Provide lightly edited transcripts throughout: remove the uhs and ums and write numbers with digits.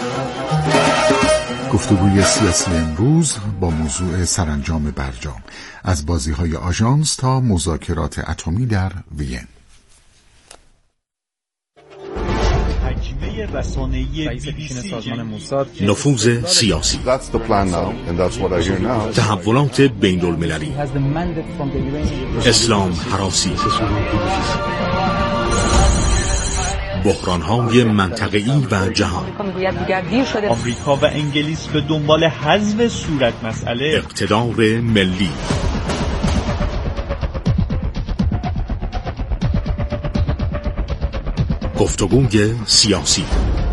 گفتگوی سیاسی امروز با موضوع سرانجام برجام، از بازی‌های آژانس تا مذاکرات اتمی در وین. نفوذ سیاسی، تحولات بین المللی، اسلام هراسی، بحران‌های منطقه‌ای و جهان. آمریکا و انگلیس به دنبال حذف صورت مسئله، اقتدار ملی. گفتگوی سیاسی.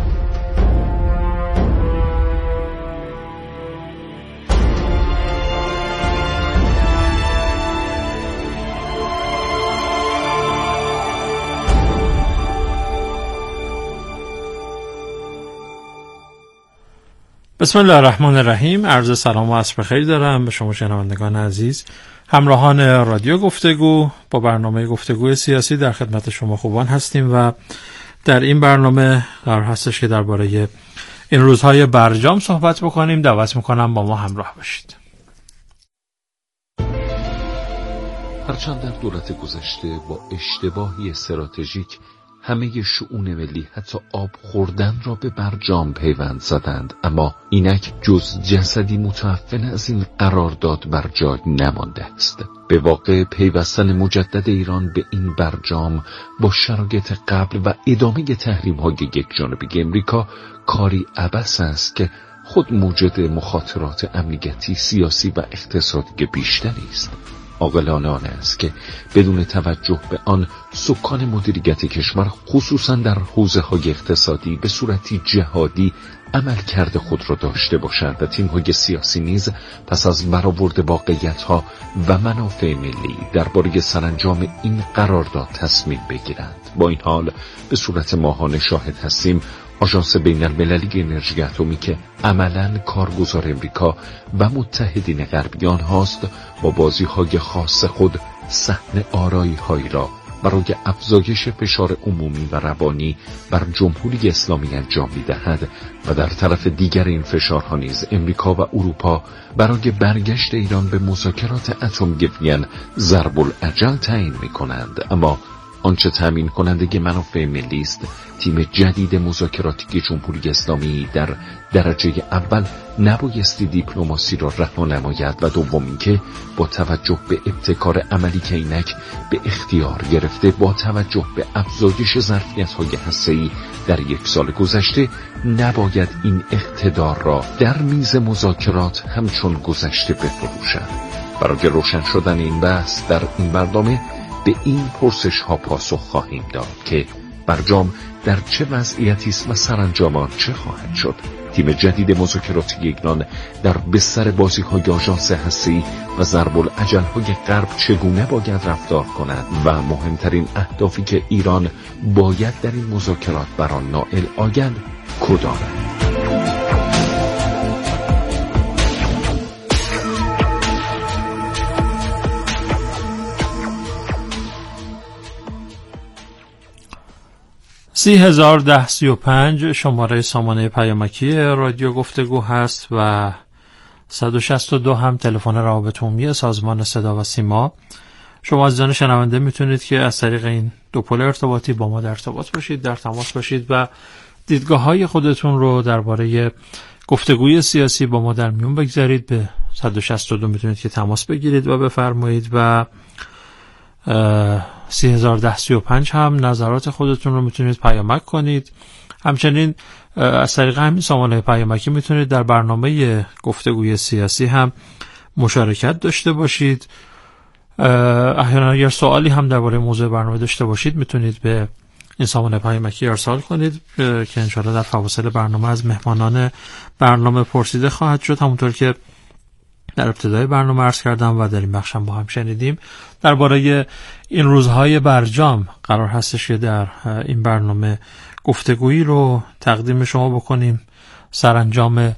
بسم الله الرحمن الرحیم. عرض سلام و عصر بخیر دارم به شما شنوندگان عزیز، همراهان رادیو گفتگو. با برنامه گفتگوی سیاسی در خدمت شما خوبان هستیم و در این برنامه قرار هستش که درباره این روزهای برجام صحبت بکنیم. دعوت میکنم با ما همراه باشید. هرچند در دولت گذشته با اشتباهی استراتژیک همه شؤون ملی حتی آب خوردن را به برجام پیوند زدند، اما اینک جز جسدی متعفن از این قرارداد بر جای نمانده است. به واقع پیوستن مجدد ایران به این برجام با شرایط قبل و ادامه تحریم‌های یکجانبه امریکا کاری عبث است که خود موجب مخاطرات امنیتی، سیاسی و اقتصادی بیشتری است. عاقلانه آن است که بدون توجه به آن سکان مدیریت کشور خصوصا در حوزه‌های اقتصادی به صورتی جهادی عملکرد خود را داشته باشند و تیم‌های سیاسی نیز پس از برآورد واقعیت‌ها و منافع ملی درباره سرانجام این قرارداد تصمیم بگیرند. با این حال به صورت ماهانه شاهد هستیم آژانس بین‌المللی انرژی اتمی که عملاً کارگزار امریکا و متحدین غربی آنهاست با بازی‌های خاص خود صحن آرایی‌هایی را برای افزایش فشار عمومی و روانی بر جمهوری اسلامی انجام می‌دهد و در طرف دیگر این فشارها نیز امریکا و اروپا برای برگشت ایران به مذاکرات اتمی وین ضرب الاجل تعیین می‌کنند. اما آنچه تامین کننده منافع ملی است تیم جدید مذاکراتی جمهوری اسلامی در درجه اول نبایستی دیپلماسی را رها نماید و دوم اینکه با توجه به ابتکار عملی که اینک به اختیار گرفته با توجه به افزایش ظرفیت‌های هسته‌ای در یک سال گذشته نباید این اقتدار را در میز مذاکرات همچون گذشته بفروشد. برای روشن شدن این بحث در این برنامه به این پرسش ها پاسخ خواهیم داد که برجام در چه وضعیتی است و سرانجام آن چه خواهد شد. تیم جدید مذاکراتی ایران در بستر بازی‌های آژانس هسته‌ای و ضرب الاجل‌های غرب چگونه باید رفتار کند و مهمترین اهدافی که ایران باید در این مذاکرات بر آن نائل آید کدامند؟ 301035 شماره سامانه پیامکی رادیو گفتگو هست و 162 هم تلفن روابط عمومی سازمان صدا و سیما. شما عزیزان شنونده میتونید که از طریق این دو پل ارتباطی با ما در ارتباط باشید، در تماس باشید و دیدگاه‌های خودتون رو درباره گفتگوی سیاسی با ما در میون بگذارید. به 162 میتونید که تماس بگیرید و بفرمایید و 301035 هم نظرات خودتون رو میتونید پیامک کنید. همچنین از طریق همین سامانه پیامکی میتونید در برنامه گفتگوی سیاسی هم مشارکت داشته باشید. احیانا اگر سوالی هم درباره موضوع برنامه داشته باشید میتونید به این سامانه پیامکی ارسال کنید که انشاءالله در فواصل برنامه از مهمانان برنامه پرسیده خواهد شد. همونطور که در ابتدای برنامه عرض کردم و در این بخش هم با هم شنیدیم، درباره این روزهای برجام قرار هستش که در این برنامه گفتگویی رو تقدیم شما بکنیم. سرانجام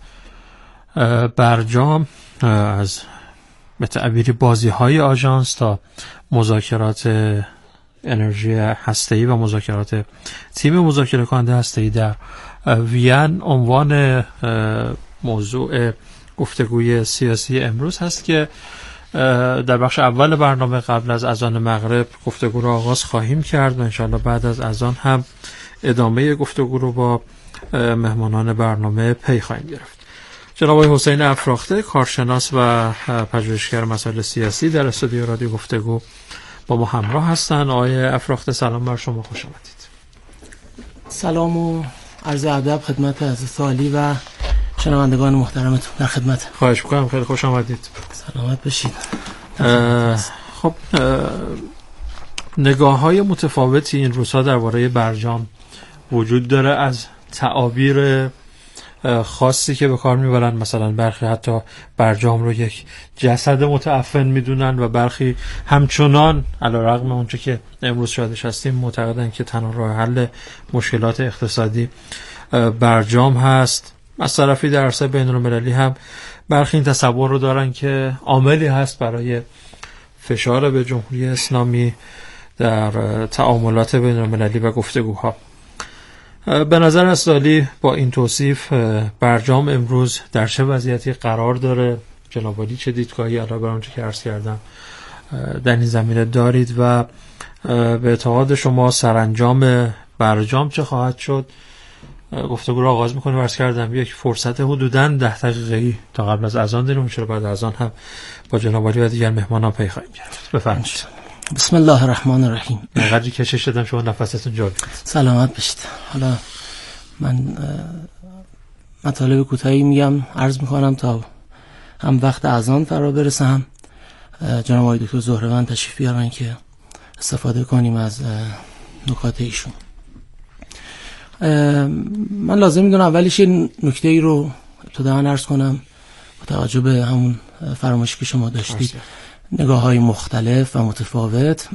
برجام از به تعبیری بازی‌های آژانس تا مذاکرات انرژی هسته‌ای و مذاکرات تیم مذاکره کننده هسته‌ای در وین عنوان موضوع گفتگوی سیاسی امروز هست که در بخش اول برنامه قبل از اذان مغرب گفتگو رو آغاز خواهیم کرد و انشاءالله بعد از اذان هم ادامه گفتگو رو با مهمانان برنامه پی خواهیم گرفت. جناب آقای حسین افراخته، کارشناس و پژوهشگر مسائل سیاسی، در استودیو رادیو گفتگو با ما همراه هستند. آقای افراخته سلام بر شما، خوش آمدید. سلام و عرض ادب خدمت عزیز سالی و شنوندگان محترمتون، در خدمت. خواهش می‌کنم، خیلی خوش آمدید. سلامت باشید. خب نگاه‌های متفاوتی این روزها درباره برجام وجود داره، از تعابیر خاصی که به کار میبرن، مثلا برخی حتی برجام رو یک جسد متعفن میدونن و برخی همچنان علیرغم اونچه که امروز شاهدش هستیم معتقدن که تنها راه حل مشکلات اقتصادی برجام هست. از طرفی در عرصه بین‌المللی هم برخی این تصور رو دارن که عاملی هست برای فشار به جمهوری اسلامی در تعاملات بین‌المللی و گفتگوها. به نظر استالی با این توصیف برجام امروز در چه وضعیتی قرار داره؟ جناب عالی چه دیدگاهی علاوه بر اونچه که عرض کردم در این زمینه دارید و به اعتقاد شما سرانجام برجام چه خواهد شد؟ گفتگو رو آغاز می‌کنیم. عرض کردم یک فرصت حدوداً 10 دقیقه‌ای تا قبل از اذان داریم، ان بعد از آن هم با جناب عالی و دیگر مهمانان پی خواهیم گرفت. بفرمایید. بسم الله الرحمن الرحیم. اینقدر کشش دادم شما نفستون جا بیاد. سلامت باشید. حالا من مطالب کوتاهی میگم، عرض میکنم تا هم وقت اذان فرا برسه، هم جناب آقای دکتر زهروند تشریف بیارن که استفاده کنیم از نکات ایشون. من لازم میدونم اولش یه نکته ای رو ابتداً عرض کنم با توجه به همون فرمایشی که شما داشتید، نگاه‌های مختلف و متفاوت.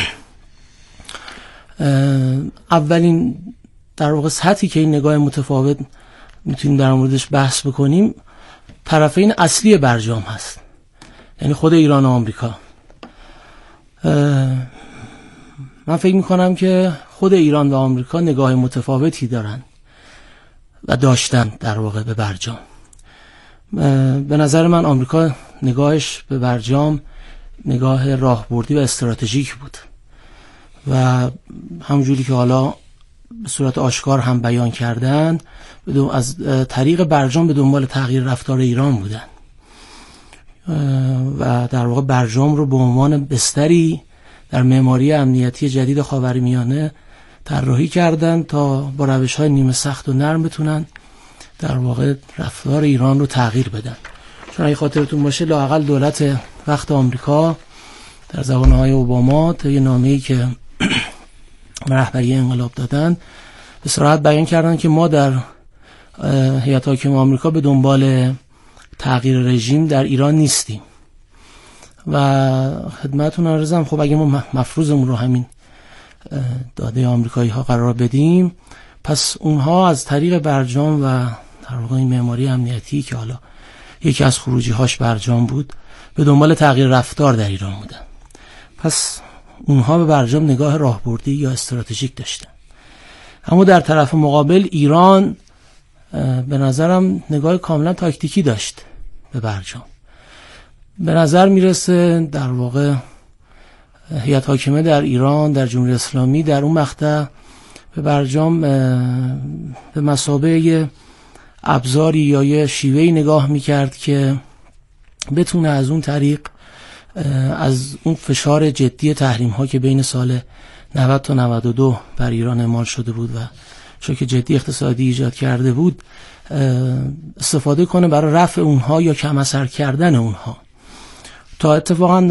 اولین در واقع سطحی که این نگاه متفاوت میتونیم در موردش بحث بکنیم طرفین اصلی برجام هست، یعنی خود ایران و آمریکا. من فکر میکنم که خود ایران و آمریکا نگاه متفاوتی دارن و داشتن در واقع به برجام. به نظر من آمریکا نگاهش به برجام نگاه راهبردی و استراتژیک بود و همونجوری که حالا به صورت آشکار هم بیان کردن از طریق برجام به دنبال تغییر رفتار ایران بودن و در واقع برجام رو به عنوان بستری در معماری امنیتی جدید خاورمیانه طراحی کردن تا با روش‌های نیمه سخت و نرم بتونن در واقع رفتار ایران رو تغییر بدن. چون اگه خاطرتون باشه لااقل دولت وقت آمریکا در زبانهای اوباما تا یه نامه‌ای که رهبری انقلاب دادن به صراحت بیان کردن که ما در هیئت حاکمه آمریکا به دنبال تغییر رژیم در ایران نیستیم و خدمتتون عرضم خب اگه ما مفروضمون رو همین داده آمریکایی ها قرار بدیم، پس اونها از طریق برجام و در واقع این معماری امنیتی که حالا یکی از خروجی هاش برجام بود به دنبال تغییر رفتار در ایران بودن. پس اونها به برجام نگاه راهبردی یا استراتژیک داشتن. اما در طرف مقابل ایران به نظرم نگاه کاملا تاکتیکی داشت به برجام. به نظر میرسه در واقع هیئت حاکمه در ایران، در جمهوری اسلامی، در اون مقطع به برجام به مثابه یه ابزاری یا یه شیوهی نگاه میکرد که بتونه از اون طریق از اون فشار جدی تحریم ها که بین سال 90 تا 92 بر ایران اعمال شده بود و شوک جدی اقتصادی ایجاد کرده بود استفاده کنه برای رفع اونها یا کم اثر کردن اونها، تا اتفاقا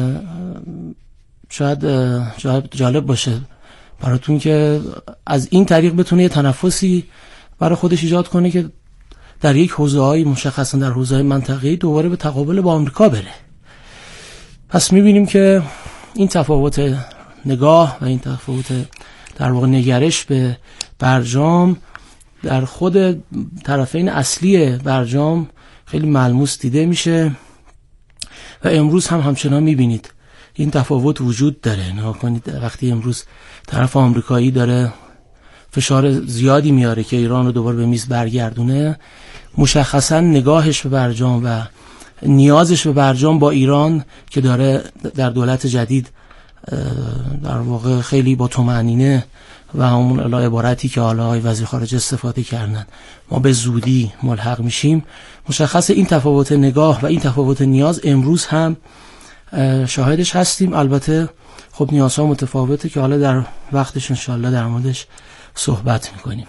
شاید جالب باشه براتون که از این طریق بتونه یه تنفسی برای خودش ایجاد کنه که در یک حوزه‌های مشخصا در حوزه‌های منطقه‌ای دوباره به تقابل با آمریکا بره. پس می‌بینیم که این تفاوت نگاه و این تفاوت در واقع نگرش به برجام در خود طرفین اصلی برجام خیلی ملموس دیده میشه و امروز هم همچنان می‌بینید این تفاوت وجود داره. نگاه کنید وقتی امروز طرف آمریکایی داره فشار زیادی میاره که ایران رو دوباره به میز برگردونه، مشخصا نگاهش به برجام و نیازش به برجام با ایران که داره در دولت جدید در واقع خیلی با طمأنینه و همون عبارتی که حالا آقای وزیر خارجه استفاده کردن، ما به زودی ملحق میشیم، مشخص این تفاوت نگاه و این تفاوت نیاز امروز هم شاهدش هستیم. البته خب نیازها متفاوته که حالا در وقتش انشالله در موردش صحبت میکنیم.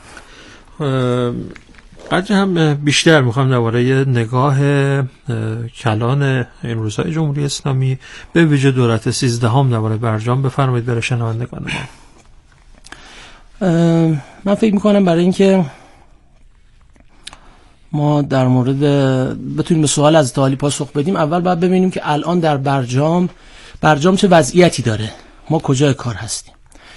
قدر هم بیشتر میخوام درباره نگاه کلان این روزهای جمهوری اسلامی به ویژه دولت 13 درباره برجام بفرمایید برای شنوندگان ما. من فکر میکنم برای اینکه ما در مورد بتونیم به سوال از تعالی پاسخ بدیم، اول باید ببینیم که الان در برجام چه وضعیتی داره، ما کجای کار هستیم.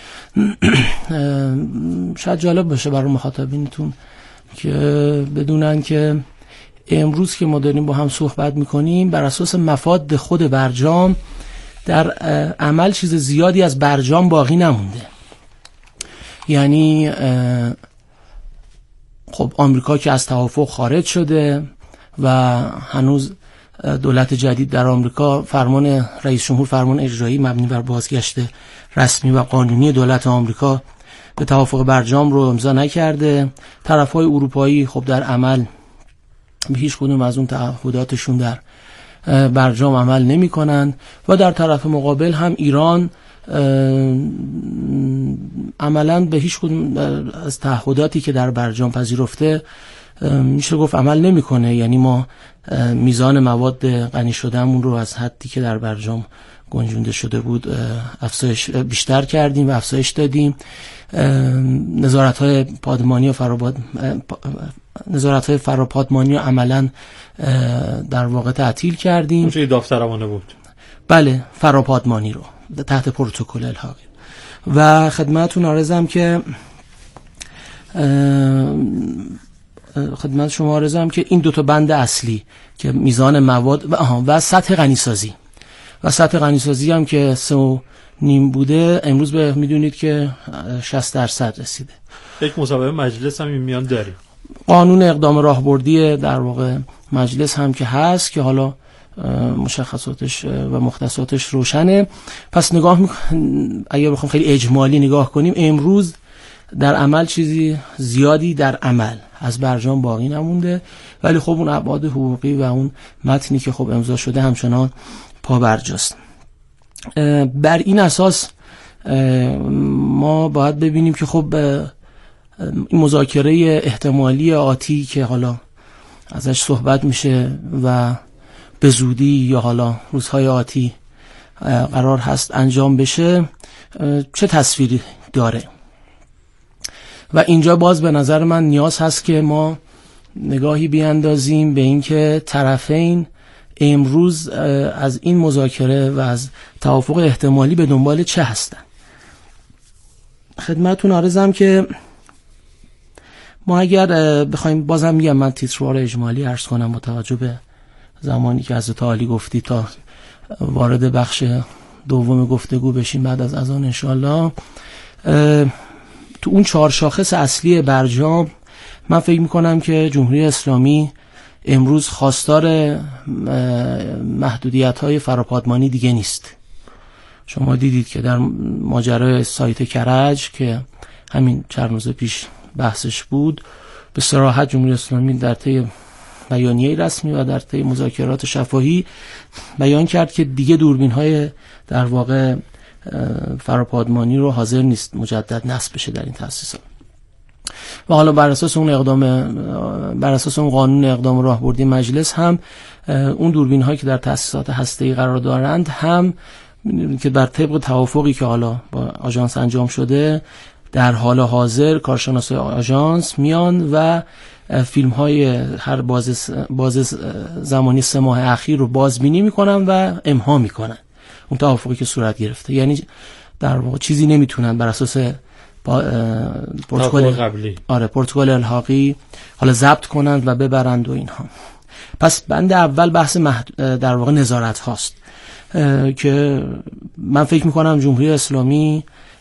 شاید جالب باشه برای مخاطبینتون که بدونن که امروز که ما داریم با هم صحبت میکنیم بر اساس مفاد خود برجام در عمل چیز زیادی از برجام باقی نمونده. یعنی خب آمریکا که از توافق خارج شده و هنوز دولت جدید در آمریکا فرمان رئیس جمهور، فرمان اجرایی مبنی بر بازگشت رسمی و قانونی دولت آمریکا به توافق برجام رو امضا نکرده. طرف‌های اروپایی خب در عمل به هیچ کدوم از اون تعهداتشون در برجام عمل نمی‌کنن و در طرف مقابل هم ایران عملاً به هیچ کدوم از تعهداتی که در برجام پذیرفته میشه گفت عمل نمی‌کنه. یعنی ما میزان مواد غنی شدهمون رو از حدی که در برجام گنجونده شده بود افزایش بیشتر کردیم و افزایش دادیم. نظارت‌های پادمانی و نظارت‌های فراپادمانی رو عملاً در واقع تعطیل کردیم. اون چه داوطلبانه بود. بله، فراپادمانی رو تحت پروتکل الحاقی. و خدمتتون عرضم که این دو تا بند اصلی که میزان مواد و سطح غنیسازی هم که 3.5 بوده، امروز به میدونید که 60% رسیده. یک مسابقه مجلس هم این میان داریم. قانون اقدام راهبردی در واقع مجلس هم که هست که حالا مشخصاتش و مختصاتش روشنه. پس اگر بخوام خیلی اجمالی نگاه کنیم، امروز در عمل چیزی زیادی در عمل از برجام باقی نمونده، ولی خب اون ابعاد حقوقی و اون متنی که خب امضا شده همچنان پابرجاست. بر این اساس ما باید ببینیم که خب این مذاکره احتمالی آتی که حالا ازش صحبت میشه و به زودی یا حالا روزهای آتی قرار هست انجام بشه چه تصویری داره. و اینجا باز به نظر من نیاز هست که ما نگاهی بیاندازیم به اینکه طرفین امروز از این مذاکره و از توافق احتمالی به دنبال چه هستن. خدمتتون عرضم که ما اگر بخوایم، بازم میگم من تیتروار اجمالی عرض کنم با توجه به زمانی که از تعالی گفتی تا وارد بخش دوم گفتگو بشیم بعد از اذان انشالله. تو اون 4 شاخص اصلی برجام من فکر میکنم که جمهوری اسلامی امروز خواستار محدودیت‌های فراپادمانی دیگه نیست. شما دیدید که در ماجرای سایت کرج که همین چند روز پیش بحثش بود، به صراحت جمهوری اسلامی در طی بیانیه رسمی و در طی مذاکرات شفاهی بیان کرد که دیگه دوربین‌های در واقع فراپادمانی رو حاضر نیست مجدد نصب بشه در این تأسیسات. و حالا بر اساس اون قانون اقدام راهبردی مجلس هم اون دوربین‌هایی که در تأسیسات هسته‌ای قرار دارند هم که بر طبق توافقی که حالا با آژانس انجام شده، در حال حاضر کارشناسای آژانس میان و فیلم‌های هر باز زمانی 3 ماه اخیر رو بازبینی میکنن و امضا میکنن اون توافقی که صورت گرفته. یعنی در واقع چیزی نمیتونن بر اساس پروتکل قبلی پروتکل الحاقی حالا ضبط کنند و ببرند و اینها. پس بند اول بحث در واقع نظارت هاست که من فکر میکنم جمهوری اسلامی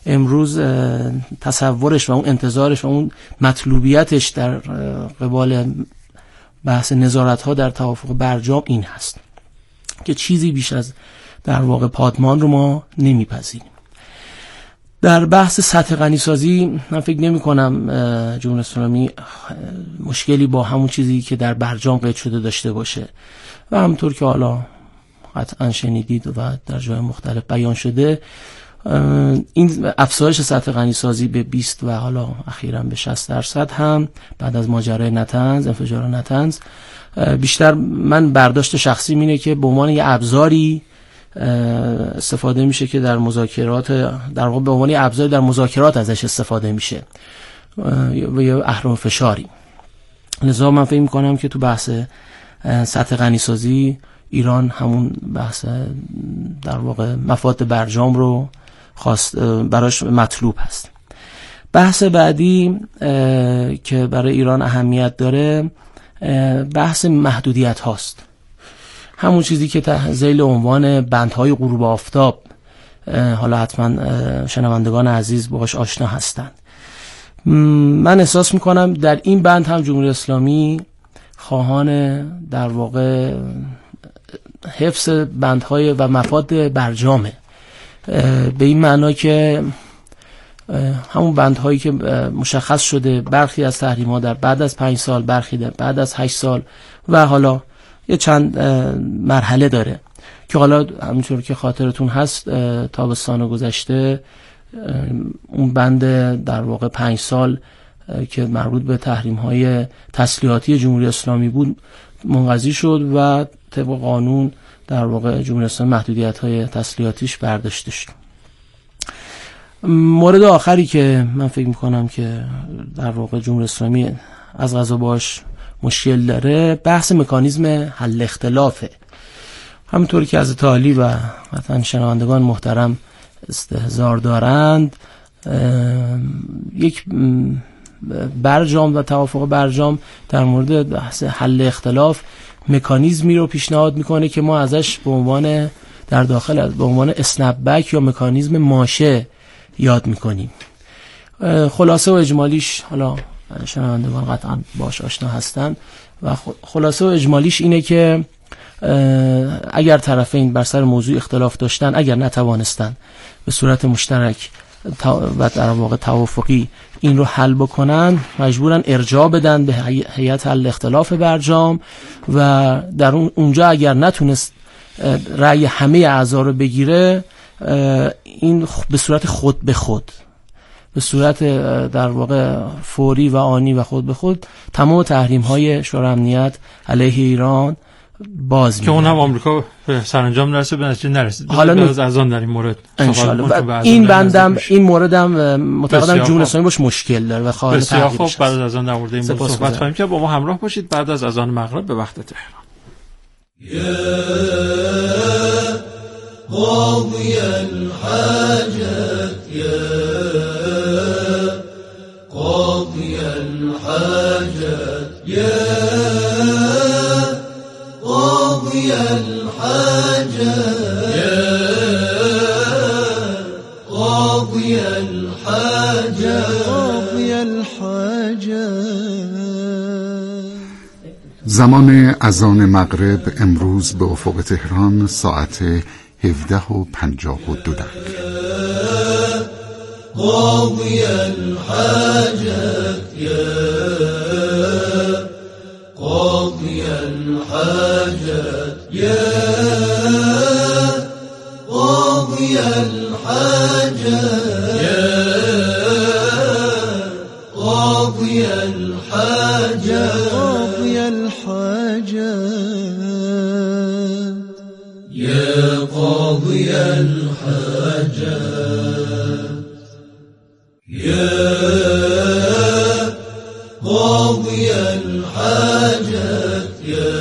امروز تصورش و اون انتظارش و اون مطلوبیتش در قبال بحث نظارت‌ها در توافق برجام این هست که چیزی بیش از در واقع پادمان رو ما نمیپذیریم. در بحث سطح غنیسازی من فکر نمی کنم جمهوری اسلامی مشکلی با همون چیزی که در برجام قید شده داشته باشه و همونطور که حالا قطعا شنیدید و در جای مختلف بیان شده، این افزایش سطح غنیسازی به 20 و حالا اخیراً به 60% هم بعد از ماجرای نطنز، انفجار نطنز، بیشتر من برداشت شخصی اینه که به عنوان یه ابزاری استفاده میشه که در مذاکرات، در واقع به عنوان یه ابزاری در مذاکرات ازش استفاده میشه و یه اهرم فشاری. لذا من فکر میکنم که تو بحث سطح غنیسازی ایران همون بحث در واقع مفاد برجام رو خواست براش مطلوب هست. بحث بعدی که برای ایران اهمیت داره بحث محدودیت هاست، همون چیزی که تحت ذیل عنوان بندهای غروب آفتاب، حالا حتما شنوندگان عزیز باهاش آشنا هستند. من احساس میکنم در این بند هم جمهوری اسلامی خواهان در واقع حفظ بندهای و مفاد برجامه، به این معنا که همون بندهایی که مشخص شده برخی از تحریم‌ها در بعد از 5 سال، برخی در بعد از 8 سال و حالا یه چند مرحله داره که حالا همونطور که خاطرتون هست تابستان گذشته اون بند در واقع 5 سال که مربوط به تحریم‌های تسلیحاتی جمهوری اسلامی بود منقضی شد و طبق قانون در واقع جمهوری اسلامی محدودیت‌های تسلیحاتیش برداشته شد. مورد آخری که من فکر می‌کنم که در واقع جمهوری اسلامی از قضا باش مشکل داره بحث مکانیزم حل اختلافه. همونطوری که از تعالی و مثلا شنوندگان محترم استحضار دارند، یک برجام و توافق برجام در مورد بحث حل اختلاف مکانیزمی رو پیشنهاد میکنه که ما ازش به عنوان در داخل به عنوان اسنپ بک یا مکانیزم ماشه یاد میکنیم. خلاصه و اجمالیش، حالا شنوندگان قطعا باش آشنا هستن و خلاصه و اجمالیش اینه که اگر طرفین بر سر موضوع اختلاف داشتن، اگر نتوانستن به صورت مشترک و در واقع توافقی این رو حل بکنن، مجبورن ارجاع بدن به هیئت حل اختلاف برجام و در اونجا اگر نتونست رأی همه اعضا رو بگیره، این به صورت خود به خود، به صورت در واقع فوری و آنی و خود به خود تمام تحریم‌های شورای امنیت علیه ایران باز می‌گیره که اونم آمریکا به سرانجام نرسید، به نتیجه نرسید. حالا از آن در این مورد این بندم این موردم معتقدم جمهوری اسلامی باش مشکل داره و خواهان تحقیقش هست. بعد از آن در مورد این موضوع صحبت خواهیم کرد. با ما همراه باشید بعد از اذان مغرب به وقت تهران. قاضي الحاجات يا قاضي الحاجات يا قاضي الحاجات يا قاضي الحاجات قاضي الحاجات. زمان اذان مغرب امروز به افق تهران ساعت 17:52 قاضي الحاجات يا قاضي الحاجات يا قاضي الحاجات يا قاضي الحاجات قاضي الحاجات يا قاضي الحاجات يا قاضي الحاجات يا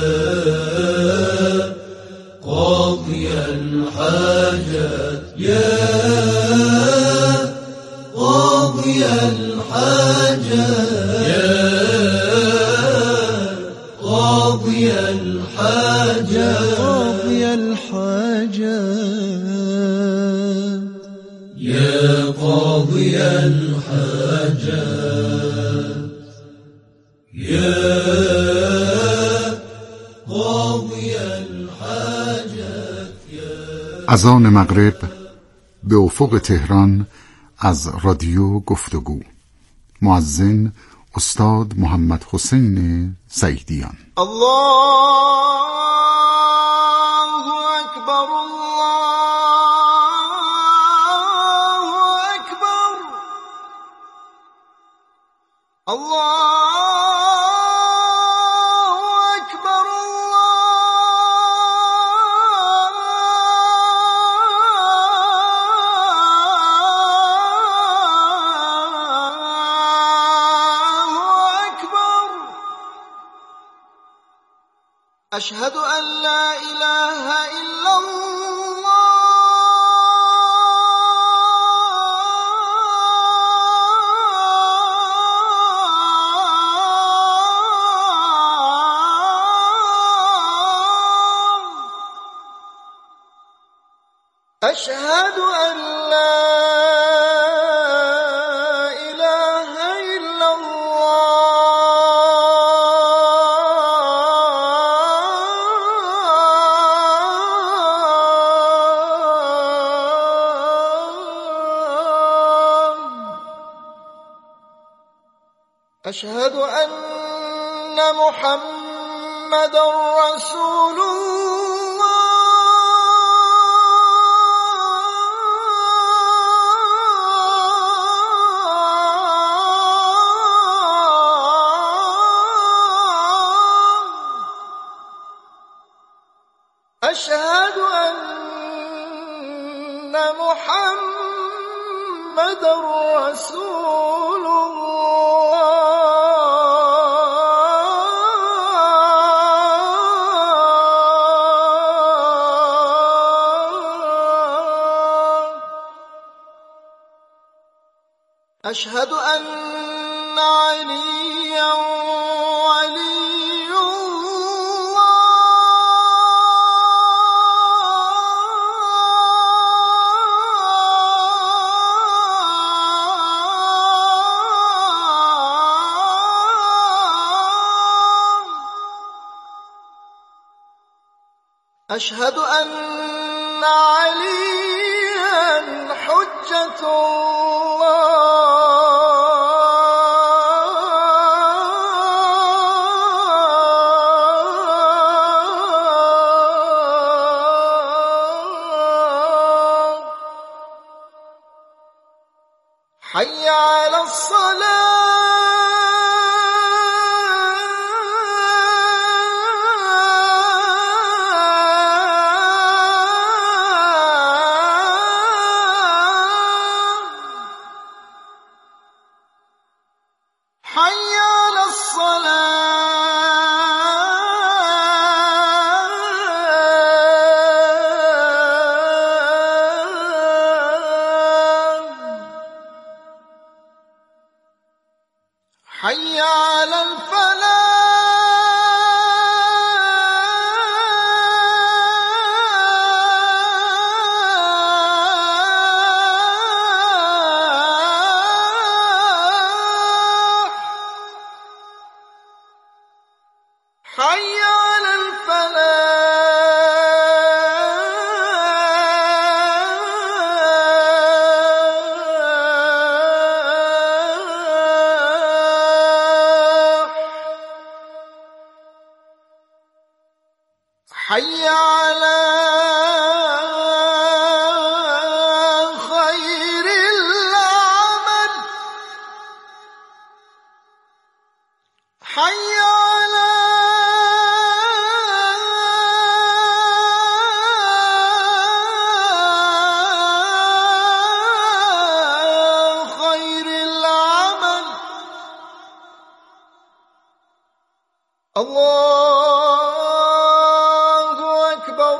قاضي الحاجات يا قاضي الحاجات يا قاضي الحاجات قاضي الحاجات يا قاضي قاضي الحاجات اذان مغرب به افق تهران از رادیو گفتگو. مؤذن استاد محمد حسین سیدیان. الله اکبر، الله اکبر، الله أشهد أن لا إله إلا الله أشهد أن لا إله إلا أشهد أن محمد رسول الله أشهد أن محمد رسول أشهد أن عليا ولي الله أشهد أن عليا حجة الله حي على الصلاة حي على حي على الفلاح حي على حي على خير العمل حي على خير العمل الله أكبر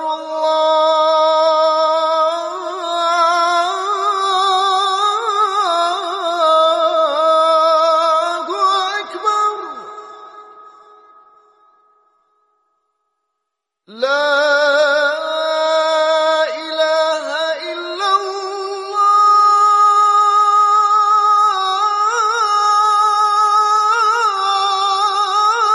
الله أكبر لا إله إلا الله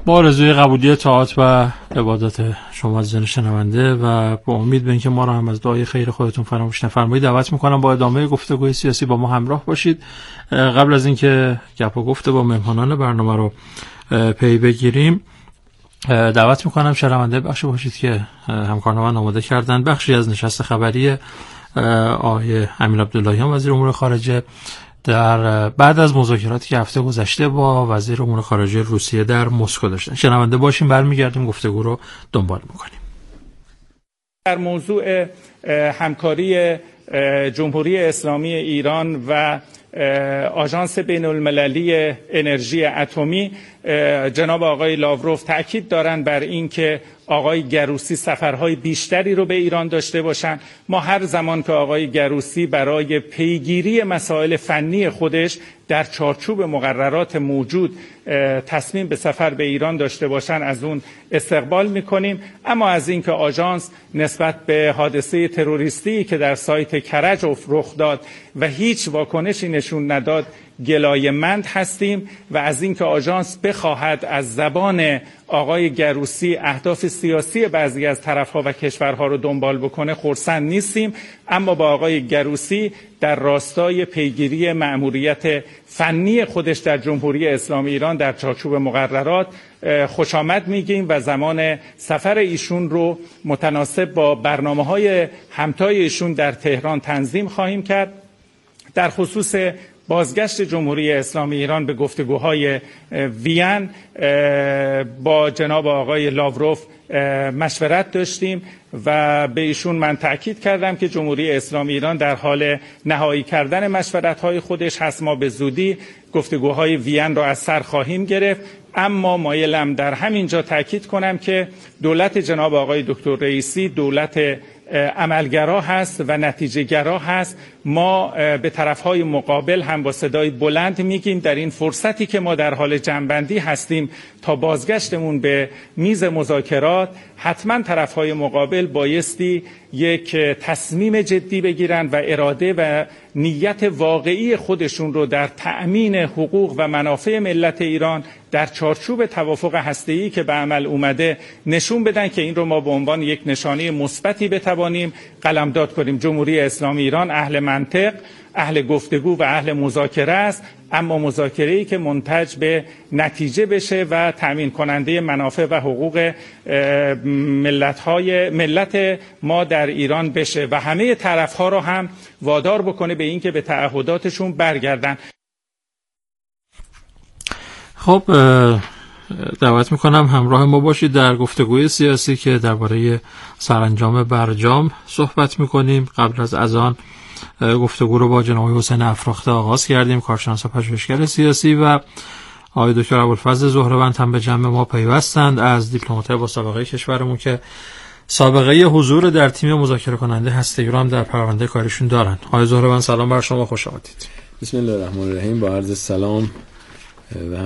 با آرزوی قبولی طاعات و عبادات شما عزیزان شنونده و با امید به اینکه ما را هم از دعای خیر خودتون فراموش نفرمایید دعوت میکنم با ادامه گفتگوی سیاسی با ما همراه باشید. قبل از اینکه گپ و گفت با مهمانان برنامه رو پی بگیریم دعوت میکنم شنونده بخشی باشید که همکاران من آماده کردن بخشی از نشست خبری آقای امیر عبداللهیان وزیر امور خارجه در بعد از مذاکراتی که هفته گذشته با وزیر امور خارجه روسیه در مسکو داشتن. شنونده باشیم، برمیگردیم گفتگو رو دنبال میکنیم. در موضوع همکاری جمهوری اسلامی ایران و آژانس بین المللی انرژی اتمی، جناب آقای لاوروف تاکید دارند بر این که آقای گروسی سفرهای بیشتری رو به ایران داشته باشند. ما هر زمان که آقای گروسی برای پیگیری مسائل فنی خودش در چارچوب مقررات موجود تصمیم به سفر به ایران داشته باشند از اون استقبال میکنیم. اما از اینکه آژانس نسبت به حادثه تروریستی که در سایت کرج رخ داد و هیچ واکنشی نشون نداد گلایه‌مند هستیم و از اینکه آژانس بخواهد از زبان آقای گروسی اهداف سیاسی بعضی از طرف‌ها و کشورها رو دنبال بکنه خرسند نیستیم. اما با آقای گروسی در راستای پیگیری مأموریت فنی خودش در جمهوری اسلامی ایران در چارچوب مقررات خوش آمد میگیم و زمان سفر ایشون رو متناسب با برنامه‌های همتای ایشون در تهران تنظیم خواهیم کرد. در خصوص بازگشت جمهوری اسلامی ایران به گفتگوهای وین با جناب آقای لاوروف مشورت داشتیم و به ایشون من تأکید کردم که جمهوری اسلامی ایران در حال نهایی کردن مشورت‌های خودش هست. ما به زودی گفتگوهای وین را از سر خواهیم گرفت. اما مایلم در همین جا تأکید کنم که دولت جناب آقای دکتر رئیسی دولت عملگرا هست و نتیجه گرا هست. ما به طرفهای مقابل هم با صدای بلند میگیم در این فرصتی که ما در حال جمع‌بندی هستیم تا بازگشتمون به میز مذاکرات حتما طرفهای مقابل بایستی یک تصمیم جدی بگیرن و اراده و نیت واقعی خودشون رو در تأمین حقوق و منافع ملت ایران در چارچوب توافق هسته‌ای که به عمل اومده نشون بدن که این رو ما به عنوان یک نشانه مثبتی بتوانیم قلمداد کنیم. جمهوری اسلامی ایران اهل منطق، اهل گفتگو و اهل مذاکره است، اما مذاکره‌ای که منتج به نتیجه بشه و تأمین کننده منافع و حقوق ملت ما در ایران بشه و همه طرف‌ها رو هم وادار بکنه به این که به تعهداتشون برگردن. خب دعوت میکنم همراه ما باشید در گفتگوی سیاسی که درباره سرانجام برجام صحبت میکنیم. قبل از اذان گفتگو رو با جناب حسین افراخته آغاز کردیم، کارشناس و پژوهشگر سیاسی، و آقای دکتر ابوالفضل زهره‌وند هم به جمع ما پیوستند از دیپلمات‌های با سابقه کشورمون که سابقه حضور در تیم مذاکره کننده هسته‌ای رو هم در پرونده کاریشون دارن. آقای زهره‌وند سلام بر شما، خوش آمدید. بسم الله الرحمن الرحیم. با عرض سلام و